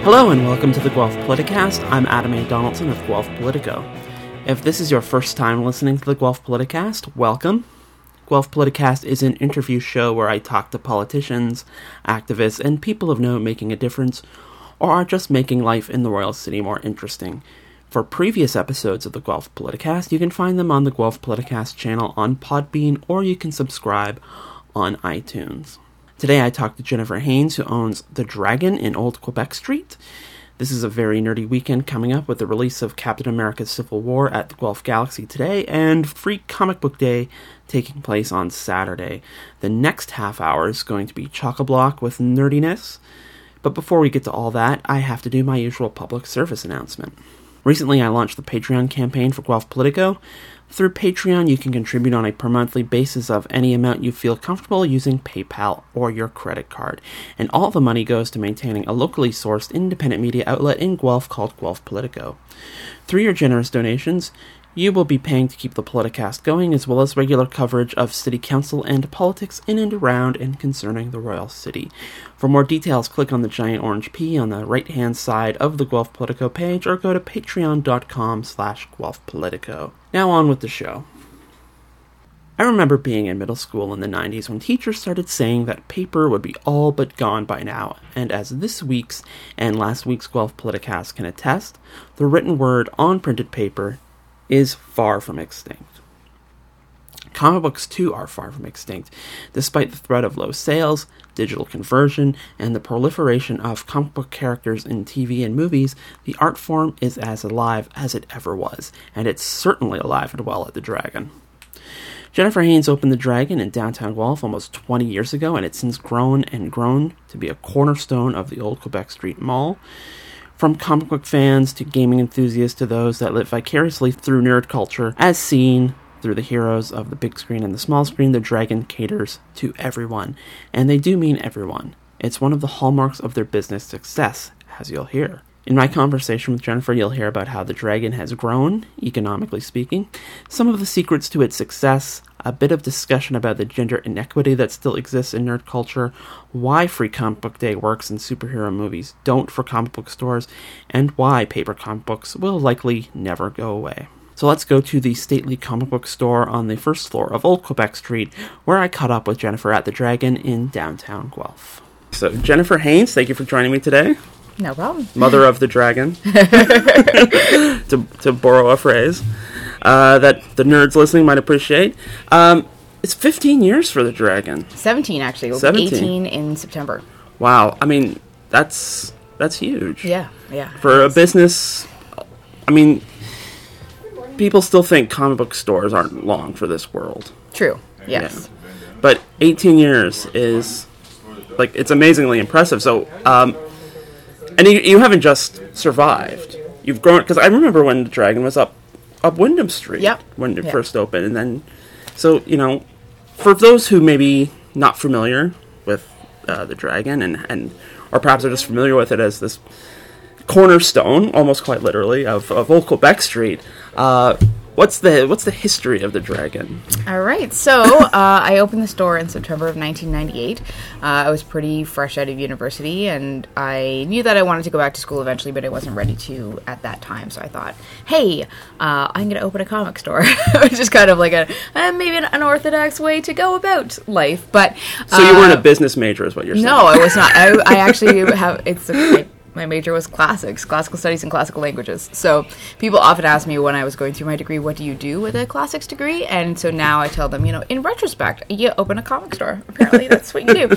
Hello and welcome to the Guelph Politicast. I'm Adam A. Donaldson of Guelph Politico. If this is your first time listening to the Guelph Politicast, welcome. Guelph Politicast is an interview show where I talk to politicians, activists, and people of note making a difference, or are just making life in the Royal City more interesting. For previous episodes of the Guelph Politicast, you can find them on the Guelph Politicast channel on Podbean, or you can subscribe on iTunes. Today I talked to Jennifer Haynes, who owns The Dragon in Old Quebec Street. This is a very nerdy weekend coming up with the release of Captain America Civil War at the Guelph Galaxy today, and Free Comic Book Day taking place on Saturday. The next half hour is going to be chock-a-block with nerdiness. But before we get to all that, I have to do my usual public service announcement. Recently, I launched the Patreon campaign for Guelph Politico. Through Patreon, you can contribute on a per-monthly basis of any amount you feel comfortable using PayPal or your credit card. And all the money goes to maintaining a locally sourced independent media outlet in Guelph called Guelph Politico. Through your generous donations, you will be paying to keep the Politicast going, as well as regular coverage of City Council and politics in and around and concerning the Royal City. For more details, click on the giant orange P on the right-hand side of the Guelph Politico page, or go to patreon.com/GuelphPolitico. Now on with the show. I remember being in middle school in the 90s when teachers started saying that paper would be all but gone by now, and as this week's and last week's Guelph Politicast can attest, the written word on printed paper is far from extinct. Comic books, too, are far from extinct. Despite the threat of low sales, digital conversion, and the proliferation of comic book characters in TV and movies, the art form is as alive as it ever was, and it's certainly alive and well at the Dragon. Jennifer Haynes opened the Dragon in downtown Guelph almost 20 years ago, and it's since grown and grown to be a cornerstone of the Old Quebec Street Mall. From comic book fans to gaming enthusiasts to those that live vicariously through nerd culture, as seen through the heroes of the big screen and the small screen, the Dragon caters to everyone. And they do mean everyone. It's one of the hallmarks of their business success, as you'll hear. In my conversation with Jennifer, you'll hear about how the Dragon has grown, economically speaking, some of the secrets to its success, a bit of discussion about the gender inequity that still exists in nerd culture, why Free Comic Book Day works and superhero movies don't for comic book stores, and why paper comic books will likely never go away. So let's go to the stately comic book store on the first floor of Old Quebec Street, where I caught up with Jennifer at the Dragon in downtown Guelph. So Jennifer Haynes, thank you for joining me today. No problem. Mother of the Dragon, to borrow a phrase that the nerds listening might appreciate. It's 15 years for the Dragon. 17, actually. It'll 17. be 18 in September. Wow. I mean, that's huge. Yeah. For a business, I mean, people still think comic book stores aren't long for this world. True. Yes. Yeah. But 18 years is, like, it's amazingly impressive. So, and you haven't just survived. You've grown, because I remember when the Dragon was up Wyndham Street. Yep. When it first opened. And then, so, you know, for those who may be not familiar with the Dragon, and or perhaps are just familiar with it as this cornerstone, almost quite literally, of Old Quebec Street, what's the history of the Dragon? All right. So I opened the store in September of 1998. I was pretty fresh out of university, and I knew that I wanted to go back to school eventually, but I wasn't ready to at that time. So I thought, hey, I'm going to open a comic store, which is kind of like maybe an unorthodox way to go about life. But so you weren't a business major, is what you're saying? No, I was not. I actually have. My major was classical studies and classical languages. So people often ask me when I was going through my degree, what do you do with a classics degree? And so now I tell them, in retrospect, you open a comic store. Apparently that's what you do.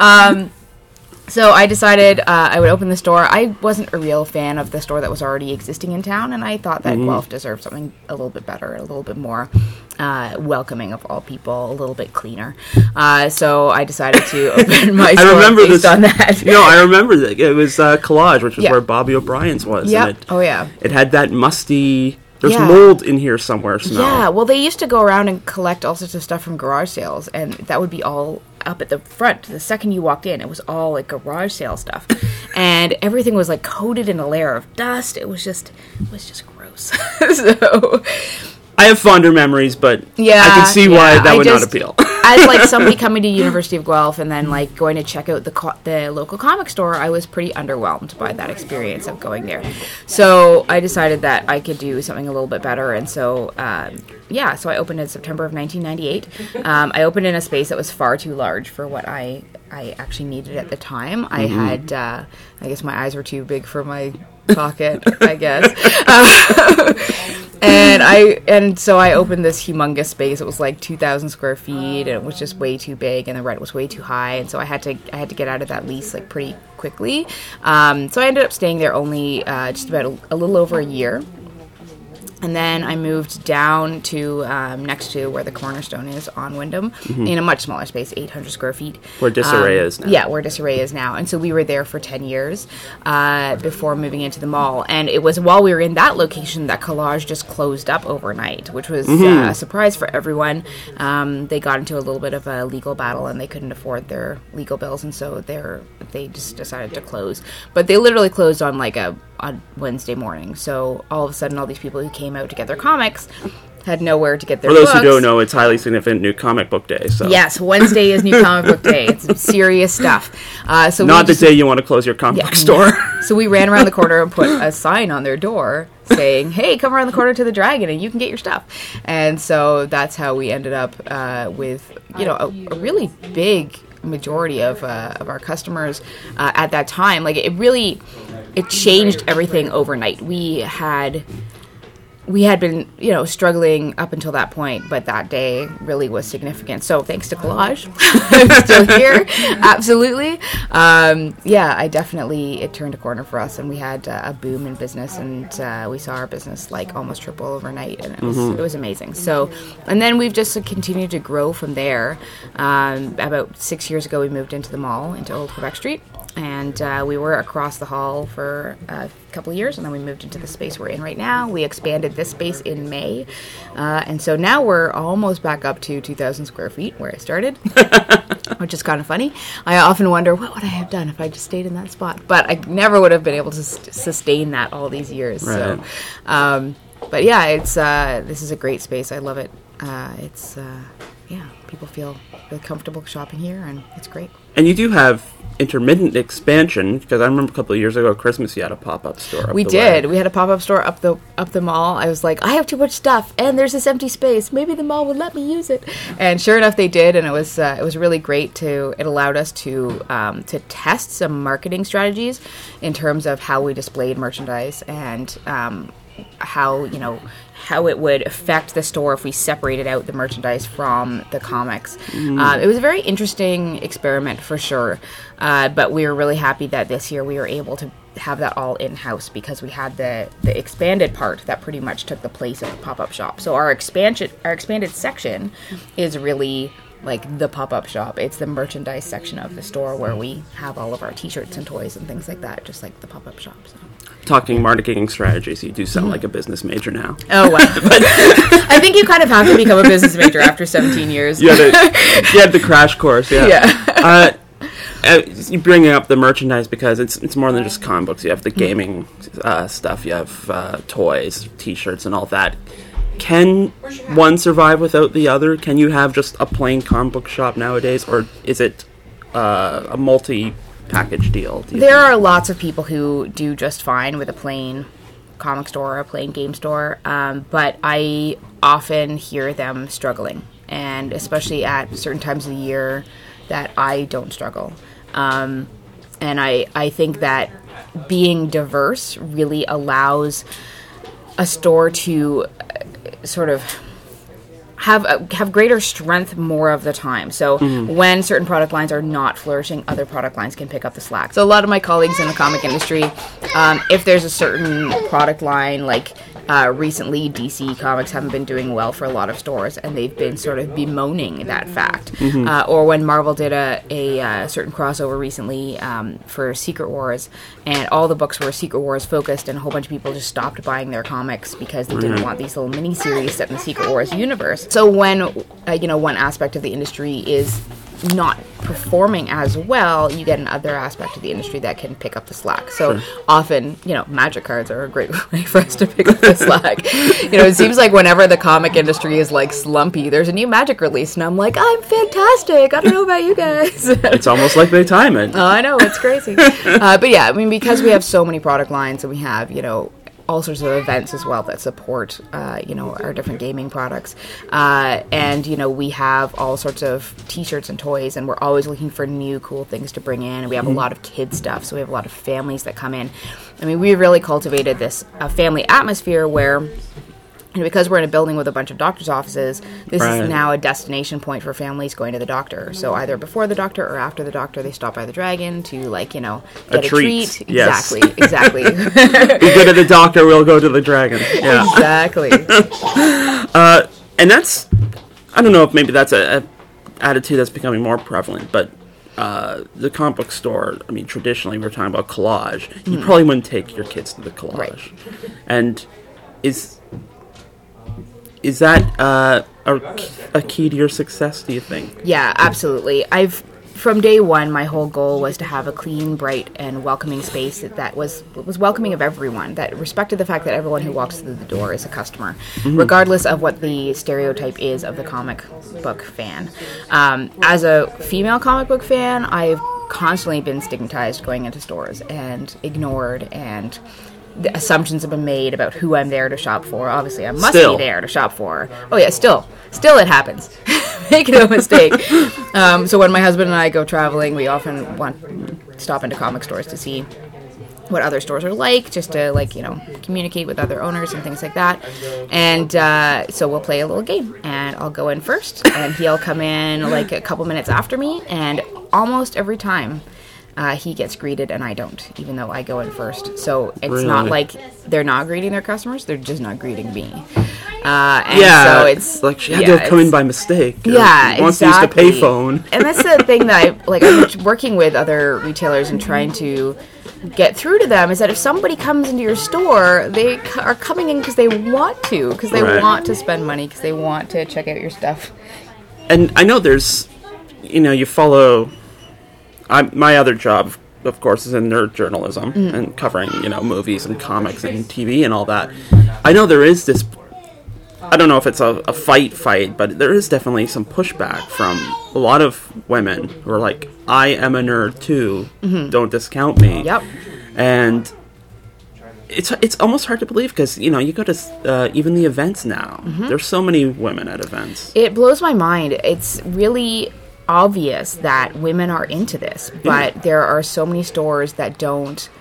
So I decided I would open the store. I wasn't a real fan of the store that was already existing in town, and I thought that Guelph deserved something a little bit better, a little bit more welcoming of all people, a little bit cleaner. So I decided to open my store based on that. No, I remember that. It was Collage, which is where Bobby O'Brien's was. Yeah. It had that musty... There's mold in here somewhere smell. Yeah, well, they used to go around and collect all sorts of stuff from garage sales, and that would be all up at the front. The second you walked in, it was all, like, garage sale stuff. And everything was, like, coated in a layer of dust. It was just gross. So... I have fonder memories, but yeah, I can see why that would not appeal. as like somebody coming to University of Guelph and then like going to check out the local comic store, I was pretty underwhelmed by that experience of going there. So I decided that I could do something a little bit better, and so so I opened in September of 1998. I opened in a space that was far too large for what I actually needed at the time. I had, I guess my eyes were too big for my pocket, I guess. And so I opened this humongous space. It was like 2,000 square feet, and it was just way too big, and the rent was way too high. And so I had to get out of that lease like pretty quickly. So I ended up staying there only just about a little over a year. And then I moved down to next to where the Cornerstone is on Wyndham, in a much smaller space, 800 square feet. Where Disarray is now. Yeah, where Disarray is now. And so we were there for 10 years before moving into the mall. And it was while we were in that location that Collage just closed up overnight, which was a surprise for everyone. They got into a little bit of a legal battle, and they couldn't afford their legal bills, and so they just decided to close. But they literally closed on like on Wednesday morning. So all of a sudden, all these people who came out to get their comics had nowhere to get their books. For those who don't know, it's highly significant New Comic Book Day. So yes, Wednesday is New Comic Book Day. It's serious stuff. So not the day you want to close your comic book store. So we ran around the corner and put a sign on their door saying, "Hey, come around the corner to the Dragon and you can get your stuff." And so that's how we ended up with a really big majority of our customers at that time. Like it changed everything overnight. We had been, struggling up until that point, but that day really was significant. So thanks to Collage, I'm still here. Absolutely. It turned a corner for us, and we had a boom in business, and we saw our business like almost triple overnight, and it was amazing. So, and then we've just continued to grow from there. About 6 years ago, we moved into the mall, into Old Quebec Street. And we were across the hall for a couple of years, and then we moved into the space we're in right now. We expanded this space in May, and so now we're almost back up to 2,000 square feet where I started, which is kind of funny. I often wonder, what would I have done if I just stayed in that spot? But I never would have been able to sustain that all these years. Right. So, but yeah, this is a great space. I love it. People feel really comfortable shopping here, and it's great. And you do have intermittent expansion, because I remember a couple of years ago at Christmas you had a pop-up store. We did. We had a pop-up store up the mall. I was like, I have too much stuff, and there's this empty space. Maybe the mall would let me use it. And sure enough, they did, and it was really great. It allowed us to test some marketing strategies in terms of how we displayed merchandise and how it would affect the store if we separated out the merchandise from the comics. It was a very interesting experiment for sure, but we were really happy that this year we were able to have that all in-house, because we had the expanded part that pretty much took the place of the pop-up shop. So our expanded section is really like the pop-up shop. It's the merchandise section of the store where we have all of our t-shirts and toys and things like that, just like the pop-up shop. So. Talking marketing strategies, you do sound like a business major now. Oh, wow. But I think you kind of have to become a business major after 17 years. You had the crash course, yeah. You bring up the merchandise because it's more than just comic books. You have the gaming stuff, you have toys, t-shirts, and all that. Can one survive without the other? Can you have just a plain comic book shop nowadays, or is it a multi-package deal? There are lots of people who do just fine with a plain comic store or a plain game store, but I often hear them struggling, and especially at certain times of the year that I don't struggle. And I think that being diverse really allows a store to sort of have greater strength more of the time. So when certain product lines are not flourishing, other product lines can pick up the slack. So a lot of my colleagues in the comic industry, if there's a certain product line, like recently DC Comics haven't been doing well for a lot of stores, and they've been sort of bemoaning that fact. Or when Marvel did a certain crossover recently for Secret Wars, and all the books were Secret Wars focused, and a whole bunch of people just stopped buying their comics because they didn't want these little mini-series set in the Secret Wars universe. So when one aspect of the industry is not performing as well, you get another aspect of the industry that can pick up the slack. So often, magic cards are a great way for us to pick up the slack. It seems like whenever the comic industry is like slumpy, there's a new magic release, and I'm like, I'm fantastic. I don't know about you guys. It's almost like they time it. Oh, I know, it's crazy. But yeah, I mean, because we have so many product lines, and we have, all sorts of events as well that support, our different gaming products. And, we have all sorts of t-shirts and toys, and we're always looking for new cool things to bring in. And we have a lot of kid stuff, so we have a lot of families that come in. I mean, we really cultivated this family atmosphere where... And because we're in a building with a bunch of doctor's offices, this is now a destination point for families going to the doctor. So either before the doctor or after the doctor, they stop by the Dragon to, get a treat. Yes. Exactly. We go to the doctor, we'll go to the Dragon. Yeah. Exactly. And that's, I don't know if maybe that's a attitude that's becoming more prevalent, but the comic book store, I mean, traditionally we were talking about collage. You probably wouldn't take your kids to the collage. Right. And is that a key to your success, do you think? Yeah, absolutely. From day one, my whole goal was to have a clean, bright, and welcoming space that was welcoming of everyone, that respected the fact that everyone who walks through the door is a customer, regardless of what the stereotype is of the comic book fan. As a female comic book fan, I've constantly been stigmatized going into stores and ignored, and the assumptions have been made about who I'm there to shop for. Obviously, I must be there to shop for. Oh yeah, still it happens. Make no mistake. So when my husband and I go traveling, we often stop into comic stores to see what other stores are like, just to communicate with other owners and things like that. And so we'll play a little game, and I'll go in first, and he'll come in like a couple minutes after me, and almost every time he gets greeted and I don't, even though I go in first. So it's not like they're not greeting their customers, they're just not greeting me. So it's like she had to come in by mistake. Yeah, wants to use the payphone. And that's the thing that I'm working with other retailers and trying to get through to them, is that if somebody comes into your store, they are coming in because they want to, because they want to spend money, because they want to check out your stuff. And I know there's, you follow... my other job, of course, is in nerd journalism and covering, movies and comics and TV and all that. I know there is this, I don't know if it's a fight, but there is definitely some pushback from a lot of women who are like, I am a nerd too, don't discount me. Yep. And it's almost hard to believe because, you go to even the events now. There's so many women at events. It blows my mind. It's really obvious that women are into this, but there are so many stores that don't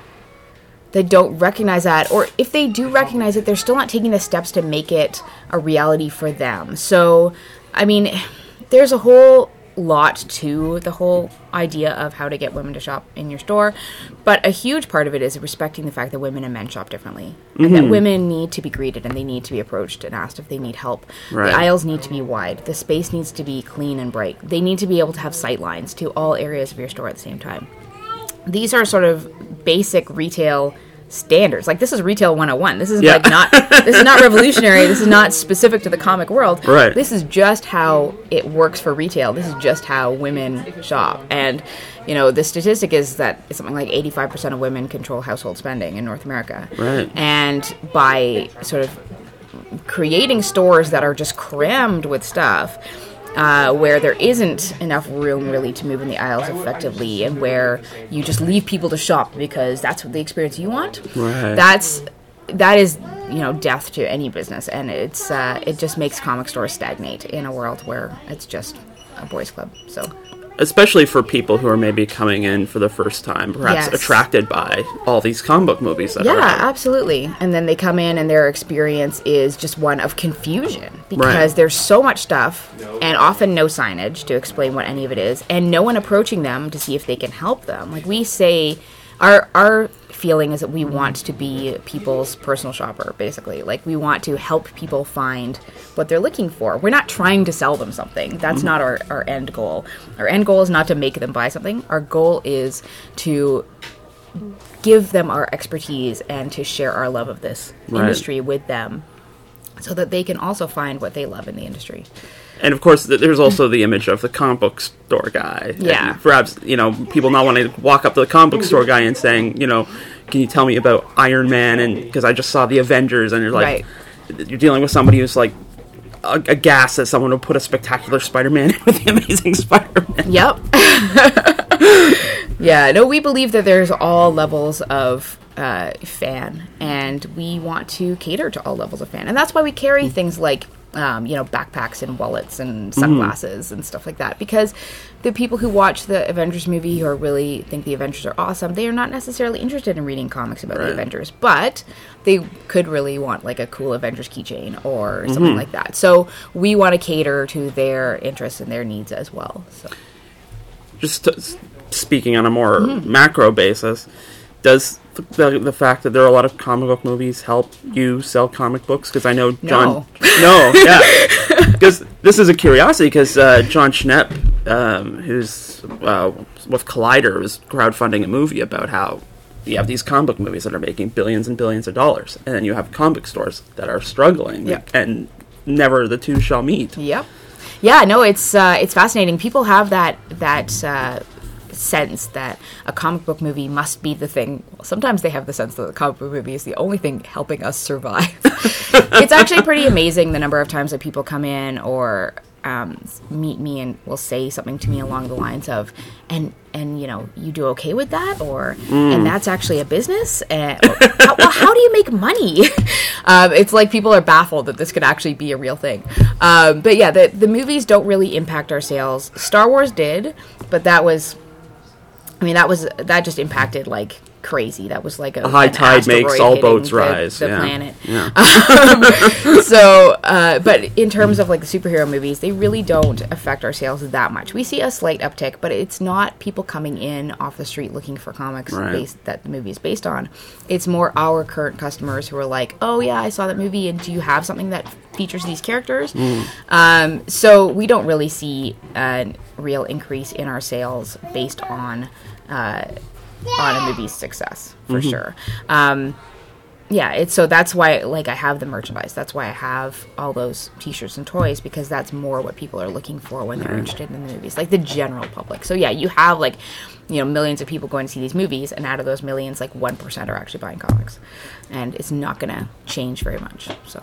recognize that, or if they do recognize it, they're still not taking the steps to make it a reality for them. So, I mean, there's a whole lot to the whole idea of how to get women to shop in your store, but a huge part of it is respecting the fact that women and men shop differently, and that women need to be greeted and they need to be approached and asked if they need help. The aisles need to be wide, the space needs to be clean and bright, they need to be able to have sight lines to all areas of your store at the same time. These are sort of basic retail standards. Like, this is retail 101. This is this is not revolutionary. This is not specific to the comic world. Right. This is just how it works for retail. This is just how women shop. And, the statistic is that something like 85% of women control household spending in North America. Right. And by sort of creating stores that are just crammed with stuff, where there isn't enough room really to move in the aisles effectively, and where you just leave people to shop because that's what the experience you want. Right. That is death to any business, and it's it just makes comic stores stagnate in a world where it's just a boys' club. So. Especially for people who are maybe coming in for the first time, perhaps attracted by all these comic book movies that are out. Absolutely. And then they come in and their experience is just one of confusion, because there's so much stuff and often no signage to explain what any of it is, and no one approaching them to see if they can help them. Like we say, our feeling is that we want to be people's personal shopper, basically. Like, we want to help people find what they're looking for. We're not trying to sell them something. That's not our end goal. Our end goal is not to make them buy something. Our goal is to give them our expertise and to share our love of this industry with them, so that they can also find what they love in the industry. And of course, there's also the image of the comic book store guy. Yeah. And perhaps, people not wanting to walk up to the comic book store guy and saying, can you tell me about Iron Man? And because I just saw the Avengers, and you're like, you're dealing with somebody who's like aghast that someone would put a Spectacular Spider-Man in with the Amazing Spider-Man. Yep. Yeah, no, we believe that there's all levels of fan, and we want to cater to all levels of fan. And that's why we carry things like, backpacks and wallets and sunglasses and stuff like that. Because the people who watch the Avengers movie or really think the Avengers are awesome, they are not necessarily interested in reading comics about the Avengers. But they could really want like a cool Avengers keychain or something like that. So we want to cater to their interests and their needs as well. So, just speaking on a more macro basis, does the fact that there are a lot of comic book movies help you sell comic books? Because I know John... No, yeah. Because this is a curiosity, because John Schnepp, who's with Collider, was crowdfunding a movie about how you have these comic book movies that are making billions and billions of dollars, and then you have comic stores that are struggling, and never the two shall meet. Yep. Yeah, no, it's fascinating. People have that sense that a comic book movie must be the thing. Well, sometimes they have the sense that the comic book movie is the only thing helping us survive. It's actually pretty amazing the number of times that people come in or meet me and will say something to me along the lines of, and you do okay with that, or and that's actually a business, how do you make money? It's like people are baffled that this could actually be a real thing. But yeah, the movies don't really impact our sales. Star Wars did, but that just impacted like crazy. That was like a high tide makes all boats rise. The planet. Yeah. But in terms of like the superhero movies, they really don't affect our sales that much. We see a slight uptick, but it's not people coming in off the street looking for comics that the movie is based on. It's more our current customers who are like, oh yeah, I saw that movie, and do you have something that features these characters? So we don't really see a real increase in our sales based on a movie's success, for sure. So that's why, like, I have the merchandise. That's why I have all those T-shirts and toys, because that's more what people are looking for when they're interested in the movies, like the general public. So yeah, you have like, millions of people going to see these movies, and out of those millions, like 1% are actually buying comics, and it's not going to change very much. So.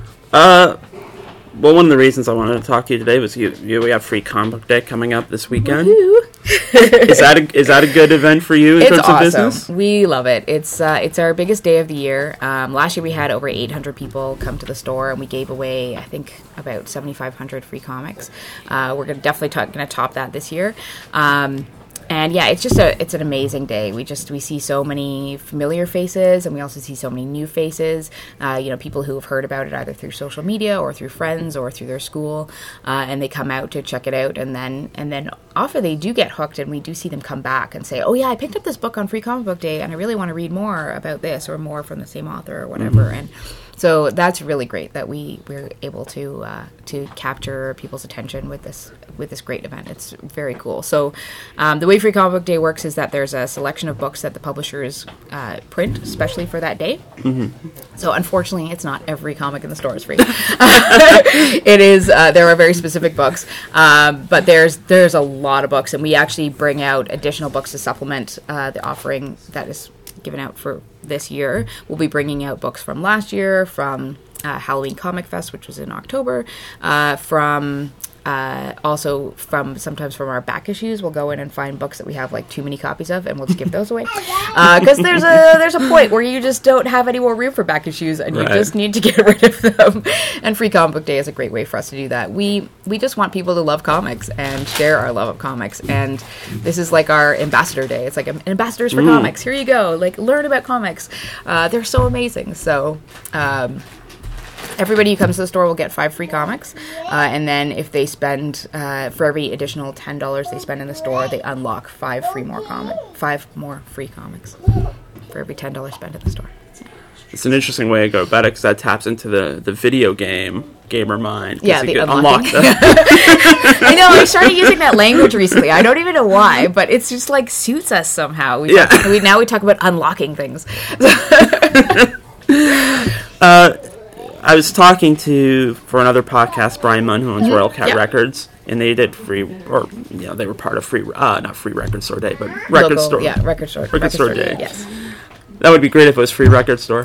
Well, one of the reasons I wanted to talk to you today was we have Free Comic Book Day coming up this weekend. Is that a good event for you in terms of business? We love it. It's our biggest day of the year. Last year we had over 800 people come to the store, and we gave away, I think, about 7,500 free comics. We're definitely going to top that this year. And yeah, it's an amazing day. We see so many familiar faces, and we also see so many new faces. People who have heard about it either through social media or through friends or through their school, and they come out to check it out, and then often they do get hooked, and we do see them come back and say, "Oh yeah, I picked up this book on Free Comic Book Day, and I really want to read more about this or more from the same author or whatever." And so that's really great that we're able to capture people's attention with this great event. It's very cool. So the way Free Comic Book Day works is that there's a selection of books that the publishers print especially for that day. So unfortunately, it's not every comic in the store is free. It is. There are very specific books, but there's a lot of books, and we actually bring out additional books to supplement the offering that is given out for this year. We'll be bringing out books from last year, from Halloween Comic Fest, which was in October, also sometimes from our back issues. We'll go in and find books that we have like too many copies of, and we'll just give those away, because there's a point where you just don't have any more room for back issues, and you just need to get rid of them. And Free Comic Book Day is a great way for us to do that. We just want people to love comics and share our love of comics, and this is like our ambassador day. It's like ambassadors for comics. Here you go, like learn about comics. They're so amazing. So everybody who comes to the store will get 5 free comics, and then if they spend for every additional $10 they spend in the store, they unlock 5 more free comics for every $10 spent in the store. It's an interesting way to go about it, because that taps into the video gamer mind. Yeah, the unlocking. I know, I started using that language recently. I don't even know why, but it's just like suits us somehow. Now we talk about unlocking things. I was talking for another podcast, Brian Munn, who owns Royal Cat Records, and they did they were part of not Free Record Store Day, but Record Store. Yeah, Record Store Day. Yes. That would be great if it was Free Record Store.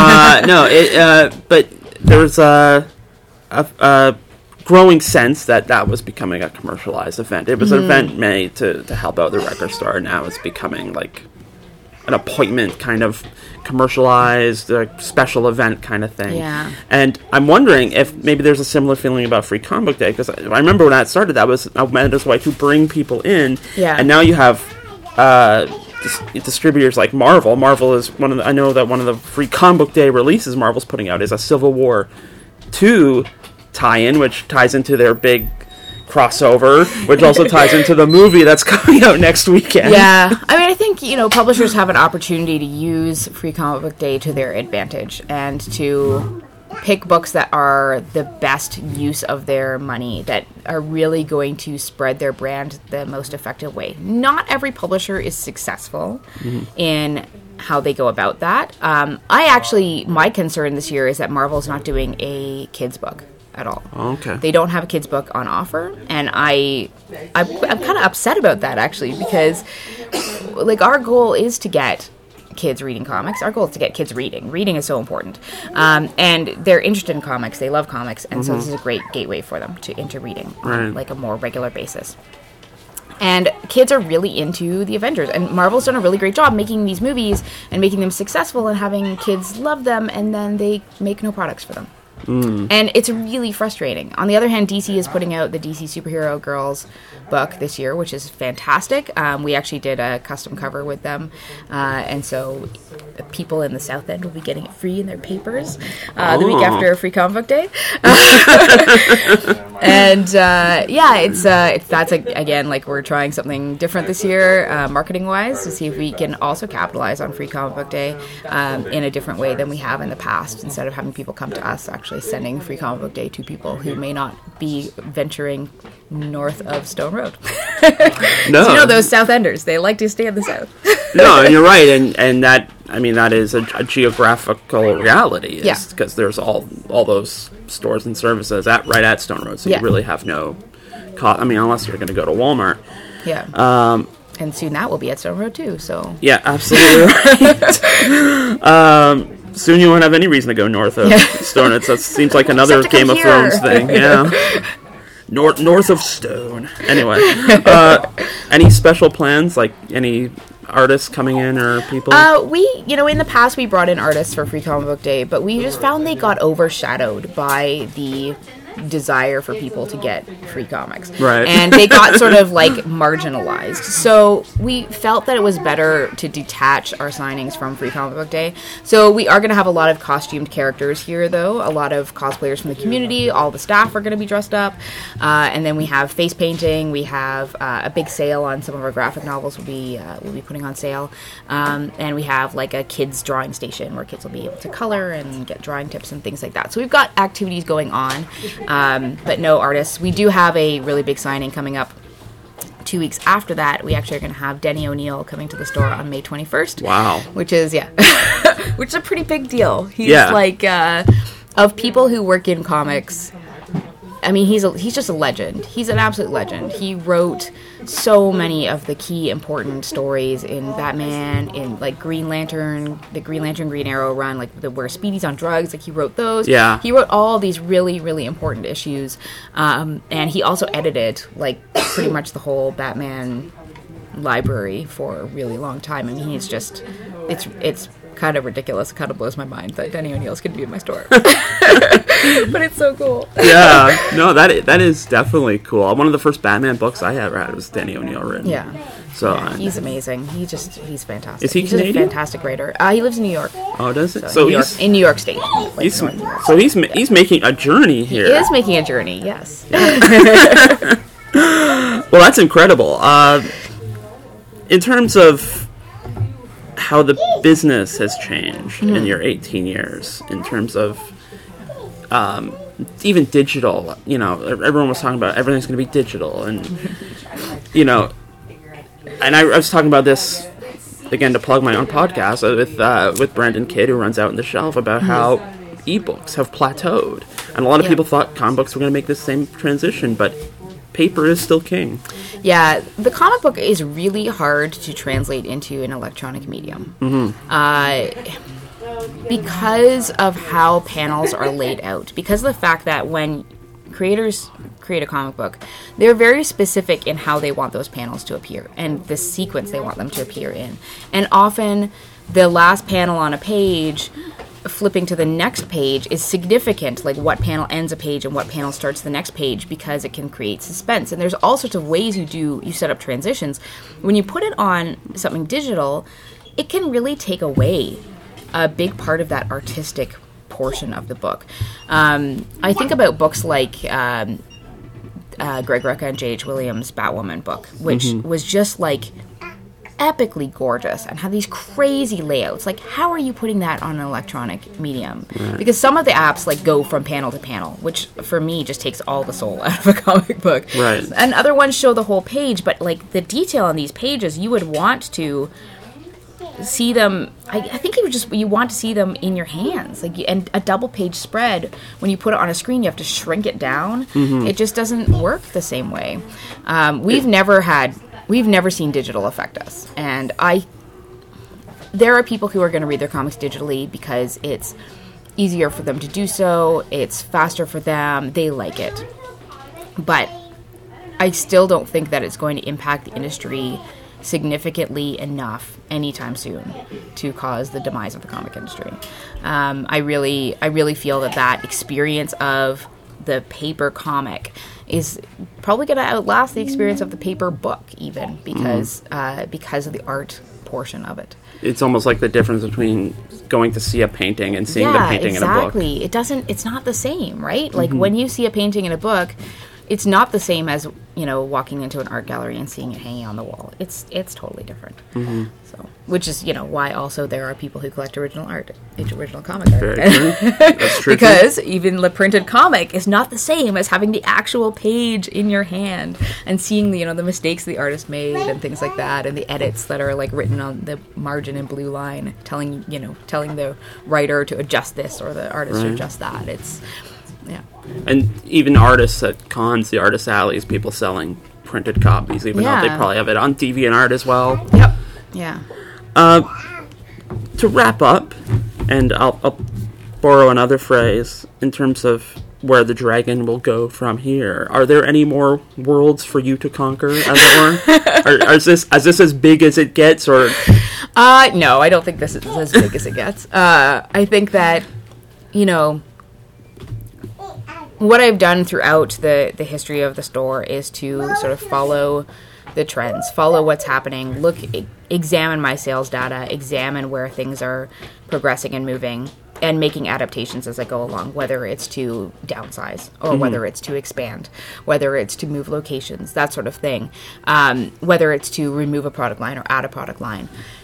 But there's a growing sense that was becoming a commercialized event. It was an event made to help out the record store, and now it's becoming like an appointment kind of commercialized, special event kind of thing. Yeah. And I'm wondering if maybe there's a similar feeling about Free Comic Book Day, because I remember when that started, that was a tremendous way to bring people in. Yeah. And now you have distributors like Marvel. Marvel is I know that one of the Free Comic Book Day releases Marvel's putting out is a Civil War 2 tie-in, which ties into their big crossover, which also ties into the movie that's coming out next weekend. Yeah. I mean, I think, publishers have an opportunity to use Free Comic Book Day to their advantage and to pick books that are the best use of their money, that are really going to spread their brand the most effective way. Not every publisher is successful in how they go about that. My concern this year is that Marvel's not doing a kids book at all. Okay. They don't have a kids book on offer, and I'm kind of upset about that, actually, because like our goal is to get kids reading comics. Our goal is to get kids reading. Reading is so important. And they're interested in comics. They love comics, and so this is a great gateway for them into reading on like a more regular basis. And kids are really into the Avengers, and Marvel's done a really great job making these movies and making them successful and having kids love them, and then they make no products for them. And it's really frustrating. On the other hand, DC is putting out the DC Superhero Girls book this year, which is fantastic. We actually did a custom cover with them, and so people in the South End will be getting it free in their papers the week after Free Comic Book Day. And that's again, like, we're trying something different this year, marketing wise, to see if we can also capitalize on Free Comic Book Day in a different way than we have in the past. Instead of having people come to us, actually sending Free Comic Book Day to people who may not be venturing north of Stone Road. No, so, those South Enders, they like to stay in the South. No, and you're right, and that, I mean, that is a geographical reality, because there's all those stores and services right at Stone Road, so you really have no cost. I mean, unless you're going to go to Walmart. Yeah. And soon that will be at Stone Road too. So. Yeah, absolutely right. Soon you won't have any reason to go north of Stone. That seems like another Game of Thrones thing. Yeah. North of Stone. Anyway, any special plans? Like any artists coming in or people? In the past we brought in artists for Free Comic Book Day, but we just found they got overshadowed by the desire for people to get free comics. Right. And they got sort of like marginalized. So we felt that it was better to detach our signings from Free Comic Book Day. So we are going to have a lot of costumed characters here, though. A lot of cosplayers from the community. All the staff are going to be dressed up. And then we have face painting. We have a big sale on some of our graphic novels we'll be putting on sale. And we have like a kids drawing station where kids will be able to color and get drawing tips and things like that. So we've got activities going on. But no artists. We do have a really big signing coming up 2 weeks after that. We actually are going to have Denny O'Neil coming to the store on May 21st. Wow. Which is, which is a pretty big deal. He's like, of people who work in comics, I mean, he's just a legend. He's an absolute legend. He wrote so many of the key important stories in Batman, in like Green Lantern, the Green Lantern Green Arrow run, like where Speedy's on drugs. Like he wrote those. Yeah. He wrote all these really, really important issues, and he also edited like pretty much the whole Batman library for a really long time. I mean, he's just it's kind of ridiculous. It kind of blows my mind that Denny O'Neil's going to be in my store. But it's so cool. Yeah, no, that is definitely cool. One of the first Batman books I ever had was Denny O'Neil written. Yeah. So he's amazing. He's fantastic. Is he he's Canadian? Just a fantastic writer. He lives in New York. Oh, does it? So he's in New York State. He's making a journey here. He is making a journey. Yes. Well, that's incredible. In terms of how the business has changed in your 18 years, in terms of even digital, everyone was talking about everything's going to be digital, and and I was talking about this again to plug my own podcast with Brandon Kidd, who runs Out in the Shelf, about how ebooks have plateaued. And a lot of people thought comic books were going to make this same transition, but paper is still king. Yeah, the comic book is really hard to translate into an electronic medium. Because of how panels are laid out. Because of the fact that when creators create a comic book, they're very specific in how they want those panels to appear and the sequence they want them to appear in. And often the last panel on a page flipping to the next page is significant, like what panel ends a page and what panel starts the next page, because it can create suspense. And there's all sorts of ways you set up transitions. When you put it on something digital, it can really take away a big part of that artistic portion of the book. I think about books like Greg Rucka and J.H. Williams' Batwoman book, which was just like epically gorgeous and had these crazy layouts. Like, how are you putting that on an electronic medium? Right. Because some of the apps like go from panel to panel, which for me just takes all the soul out of a comic book. Right. And other ones show the whole page, but like the detail on these pages, you would want to see them. I think you want to see them in your hands. Like, and a double page spread, when you put it on a screen, you have to shrink it down. It just doesn't work the same way. We've never seen digital affect us. And there are people who are going to read their comics digitally because it's easier for them to do so. It's faster for them. They like it. But I still don't think that it's going to impact the industry significantly enough anytime soon to cause the demise of the comic industry. I really feel that experience of the paper comic is probably going to outlast the experience of the paper book, even because of the art portion of it. It's almost like the difference between going to see a painting and seeing the painting in a book. Exactly. It's not the same, right? Like when you see a painting in a book, it's not the same as, walking into an art gallery and seeing it hanging on the wall. It's totally different. So, which is, why also there are people who collect original comic art. That's true. Because even the printed comic is not the same as having the actual page in your hand and seeing the mistakes the artist made and things like that, and the edits that are like written on the margin in blue line, telling the writer to adjust this or the artist to adjust that. Yeah. And even artists at cons, the artist alleys, people selling printed copies, even though they probably have it on DeviantArt as well. Yep. Yeah. To wrap up, and I'll borrow another phrase in terms of where the dragon will go from here. Are there any more worlds for you to conquer, as it were? Is this as big as it gets, or? No, I don't think this is as big as it gets. I think that, what I've done throughout the history of the store is to sort of follow the trends, follow what's happening, examine my sales data, examine where things are progressing and moving, and making adaptations as I go along, whether it's to downsize or whether it's to expand, whether it's to move locations, that sort of thing, whether it's to remove a product line or add a product line.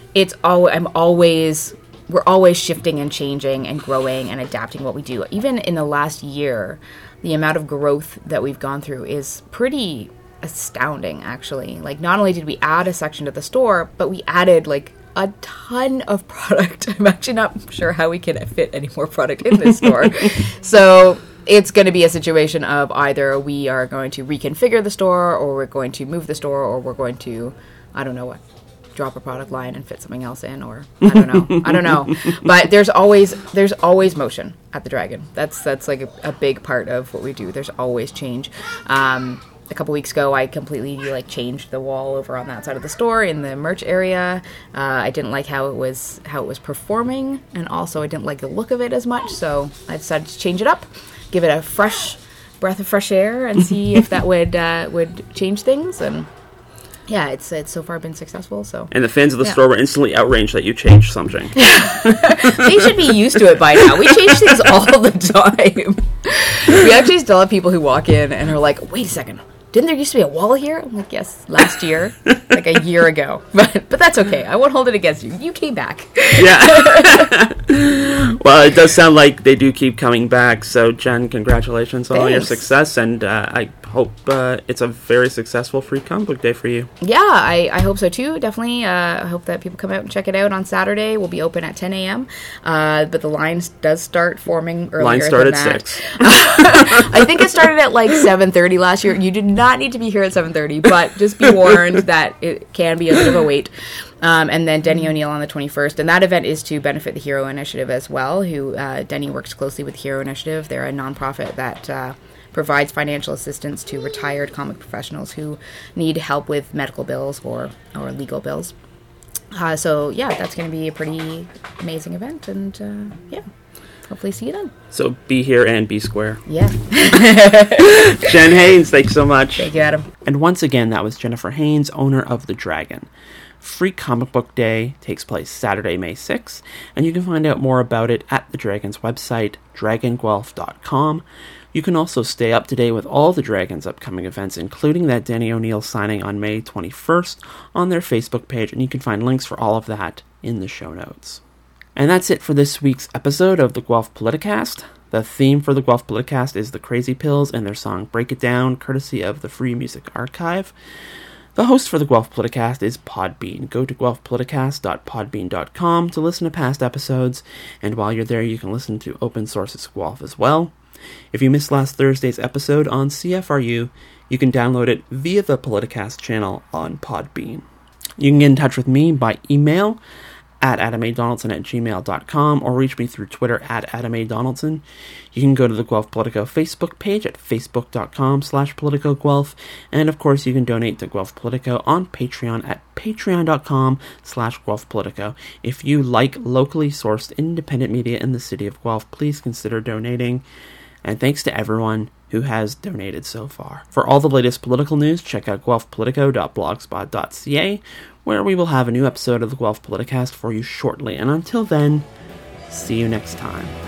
We're always shifting and changing and growing and adapting what we do. Even in the last year, the amount of growth that we've gone through is pretty astounding, actually. Like, not only did we add a section to the store, but we added, like, a ton of product. I'm actually not sure how we can fit any more product in this store. So it's going to be a situation of either we are going to reconfigure the store, or we're going to move the store, or we're going to, I don't know what, drop a product line and fit something else in, or I don't know. But there's always motion at the Dragon. That's like a big part of what we do. There's always change. A couple weeks ago, I completely changed the wall over on that side of the store in the merch area. I didn't like how it was performing, and also I didn't like the look of it as much. So I decided to change it up, give it a fresh breath of fresh air, and see if that would change things. And yeah, it's so far been successful. So, and the fans of the store were instantly outraged that you changed something. They should be used to it by now. We change things all the time. We actually still have people who walk in and are like, "Wait a second, didn't there used to be a wall here?" I'm like, "Yes, last year, like a year ago." But that's okay. I won't hold it against you. You came back. Yeah. Well, it does sound like they do keep coming back. So, Jen, congratulations on all your success, and I hope it's a very successful Free Comic Book Day for you. Yeah, I hope so too. Definitely. I hope that people come out and check it out on Saturday. We'll be open at 10 a.m. But the lines does start forming earlier. Line started than at 6. I think it started at like 7:30 last year. You did not need to be here at 7:30, but just be warned that it can be a bit of a wait. And then Denny O'Neil on the 21st. And that event is to benefit the Hero Initiative as well, who Denny works closely with Hero Initiative. They're a nonprofit that provides financial assistance to retired comic professionals who need help with medical bills or legal bills. So, yeah, that's going to be a pretty amazing event. And, yeah, hopefully see you then. So be here and be square. Yeah. Jen Haynes, thanks so much. Thank you, Adam. And once again, that was Jennifer Haynes, owner of The Dragon. Free Comic Book Day takes place Saturday, May 6th, and you can find out more about it at the Dragon's website, dragonguelph.com. You can also stay up to date with all the Dragon's upcoming events, including that Denny O'Neil signing on May 21st on their Facebook page, and you can find links for all of that in the show notes. And that's it for this week's episode of the Guelph Politicast. The theme for the Guelph Politicast is the Crazy Pills and their song Break It Down, courtesy of the Free Music Archive. The host for the Guelph Politicast is Podbean. Go to guelphpoliticast.podbean.com to listen to past episodes, and while you're there, you can listen to Open Sources Guelph as well. If you missed last Thursday's episode on CFRU, you can download it via the Politicast channel on Podbean. You can get in touch with me by email at adamadonaldson@gmail.com or reach me through Twitter at adamadonaldson. You can go to the Guelph Politico Facebook page at facebook.com/politicoguelph, and of course you can donate to Guelph Politico on Patreon at patreon.com/Guelph Politico. If you like locally sourced independent media in the city of Guelph, please consider donating. And thanks to everyone who has donated so far. For all the latest political news, check out guelphpolitico.blogspot.ca, where we will have a new episode of the Guelph Politicast for you shortly. And until then, see you next time.